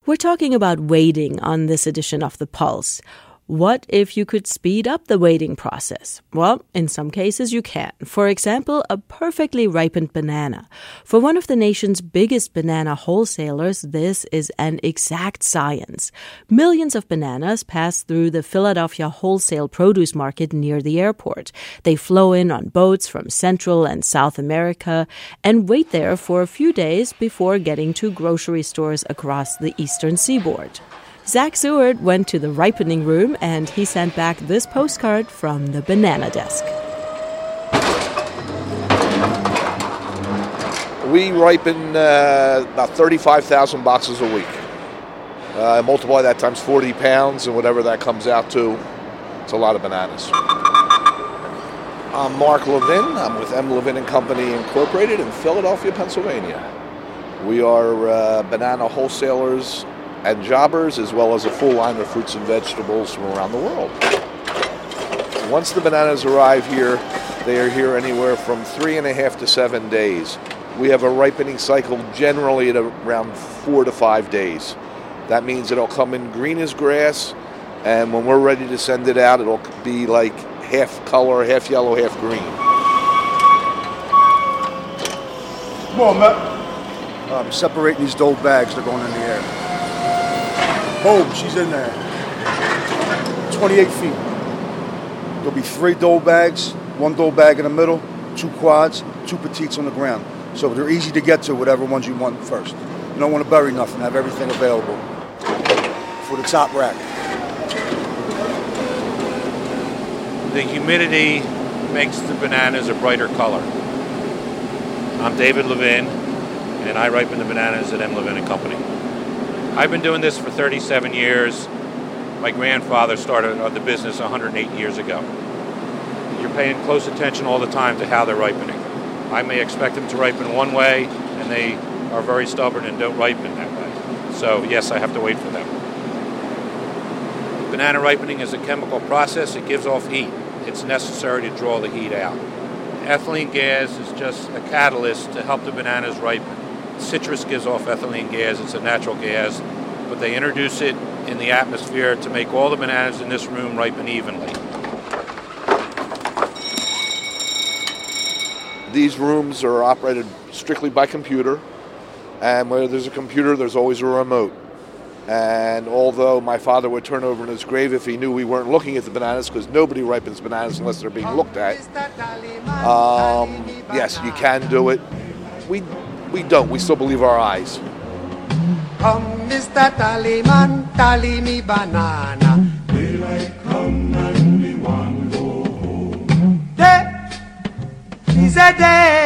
We're talking about waiting on this edition of The Pulse. What if you could speed up the waiting process? Well, in some cases you can. For example, a perfectly ripened banana. For one of the nation's biggest banana wholesalers, this is an exact science. Millions of bananas pass through the Philadelphia wholesale produce market near the airport. They flow in on boats from Central and South America and wait there for a few days before getting to grocery stores across the eastern seaboard. Zach Seward went to the ripening room and he sent back this postcard from the banana desk. We ripen about 35,000 boxes a week. Multiply that times 40 pounds and whatever that comes out to, it's a lot of bananas. I'm Mark Levin. I'm with M. Levin & Company Incorporated in Philadelphia, Pennsylvania. We are banana wholesalers and jobbers, as well as a full line of fruits and vegetables from around the world. Once the bananas arrive here, they are here anywhere from 3.5 to 7 days. We have a ripening cycle generally at around 4 to 5 days. That means it'll come in green as grass, and when we're ready to send it out, it'll be like half color, half yellow, half green. Come on, Matt. I'm separating these dough bags. They're going in the air. Boom, she's in there. 28 feet. There'll be 3 dough bags, 1 dough bag in the middle, 2 quads, 2 petites on the ground. So they're easy to get to, whatever ones you want first. You don't want to bury nothing, have everything available for the top rack. The humidity makes the bananas a brighter color. I'm David Levin, and I ripen the bananas at M. Levin & Company. I've been doing this for 37 years. My grandfather started the business 108 years ago. You're paying close attention all the time to how they're ripening. I may expect them to ripen one way, and they are very stubborn and don't ripen that way. So yes, I have to wait for them. Banana ripening is a chemical process. It gives off heat. It's necessary to draw the heat out. Ethylene gas is just a catalyst to help the bananas ripen. Citrus gives off ethylene gas. It's a natural gas, but they introduce it in the atmosphere to make all the bananas in this room ripen evenly. These rooms are operated strictly by computer, and where there's a computer, there's always a remote. And although my father would turn over in his grave if he knew we weren't looking at the bananas, because nobody ripens bananas unless they're being looked at, yes, you can do it. We don't. We still believe our eyes. Come, Mr. Tallyman, tally me banana. Daylight come and we want go home. Day is a day.